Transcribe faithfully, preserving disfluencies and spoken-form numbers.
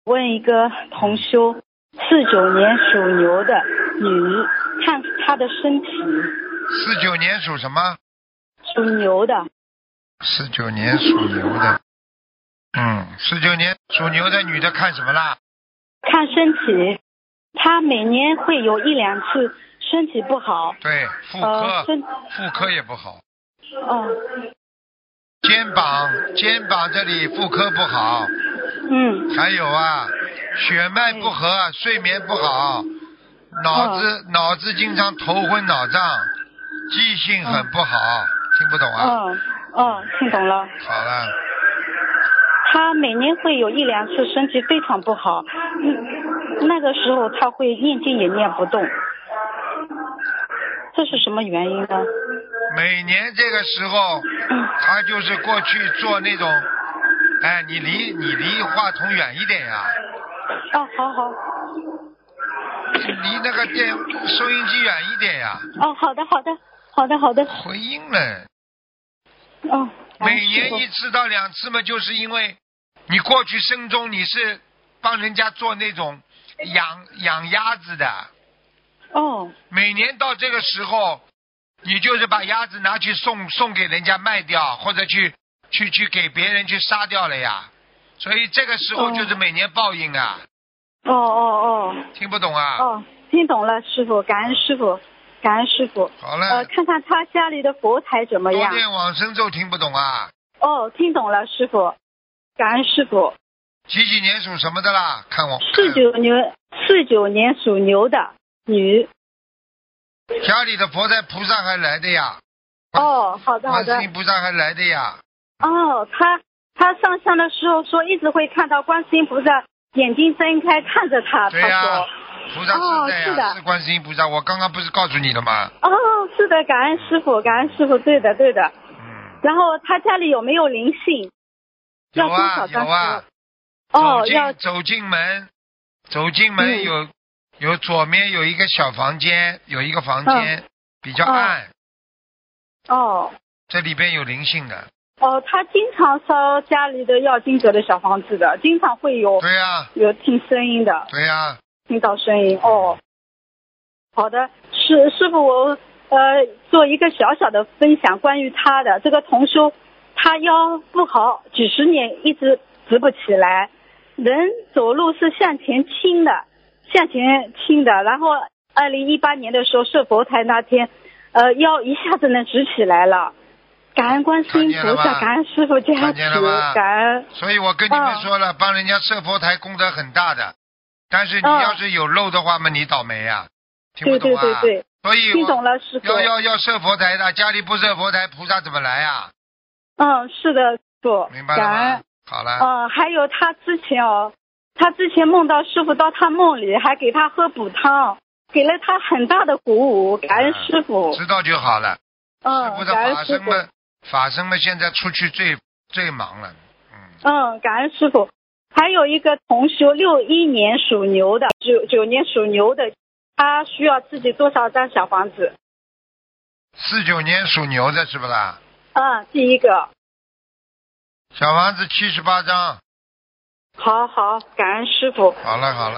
问一个同修，四九年属牛的女，看她的身体。 四九年属什么？ 属牛的。 四九年属牛的。嗯，四九年属牛的女的看什么啦？ 看身体，她每年会有一两次身体不好。 对，妇科， 呃、 妇科也不好。 哦。 肩膀，肩膀这里妇科不好。 嗯。 还有啊，血脉不和，嗯、睡眠不好，脑子、哦、脑子经常头昏脑胀，记性很不好，哦、听不懂啊？ 哦哦，听懂了。 好了。 他每年会有一两次身体非常不好，嗯，那个时候他会念经也念不动，这是什么原因呢？ 每年这个时候，嗯、他就是过去做那种，哎，你离你离话筒远一点呀。 哦，好好。 离那个电收音机远一点呀。 哦，好的好的好的好的。 回音了。 哦。 每年一次到两次嘛，就是因为你过去生中你是帮人家做那种养养鸭子的。 哦。 每年到这个时候，你就是把鸭子拿去送送给人家卖掉，或者去去去给别人去杀掉了呀。所以这个时候就是每年报应啊。 哦哦哦。 听不懂啊？ 哦，听懂了，师傅，感恩师傅。感恩师傅。 好了。 呃，看看他家里的佛台怎么样？ 多念往生咒听不懂啊？ 哦，听懂了，师傅。感恩师傅。 几几年属什么的啦？看我。 四九年，四九年属牛的女。 家里的佛台菩萨还来的呀。 哦，好的好的。 观世音菩萨还来的呀。 哦，他他上香的时候说一直会看到观世音菩萨眼睛睁开看着他。 对呀、 啊。 菩萨是在呀、 哦，是的， 是观世音菩萨。我刚刚不是告诉你了吗？ 哦，是的，感恩师傅，感恩师傅，对的，对的。 嗯。 然后他家里有没有灵性？ 有啊，有啊。 哦，要走进门，走进门有、嗯、有左面有一个小房间，有一个房间、嗯、比较暗。 哦。 这里边有灵性的。 哦，他经常烧家里的要经者的小房子的，经常会有。 对呀、啊。 有听声音的。 对呀、啊。 听到声音哦。好的，师师傅，我呃做一个小小的分享，关于他的这个同修，他腰不好，几十年一直直不起来，人走路是向前倾的，向前倾的。然后二零一八年的时候设佛台那天，呃腰一下子能直起来了。感恩观世音菩萨，感恩师傅加持，感恩。 所以我跟你们说了，哦、帮人家设佛台功德很大的，但是你要是有漏的话嘛，哦、你倒霉呀、啊，听不懂啊？ 对对对对。 所以听懂了，师傅。 要要要设佛台的，家里不设佛台，菩萨怎么来呀、 啊？嗯，是的，师傅。 明白了吗？感恩。好了。 嗯，还有他之前哦，他之前梦到师傅到他梦里，还给他喝补汤，给了他很大的鼓舞，感恩师傅。 嗯、知道就好了。 嗯， 师傅的法身们。法身们现在出去最最忙了，嗯。 嗯，感恩师傅。还有一个同修，六一年属牛的，九九年属牛的，他需要自己多少张小房子？ 四九年属牛的是不啦？ 嗯，第一个。 小房子七十八张。 好好，感恩师傅。 好了好了。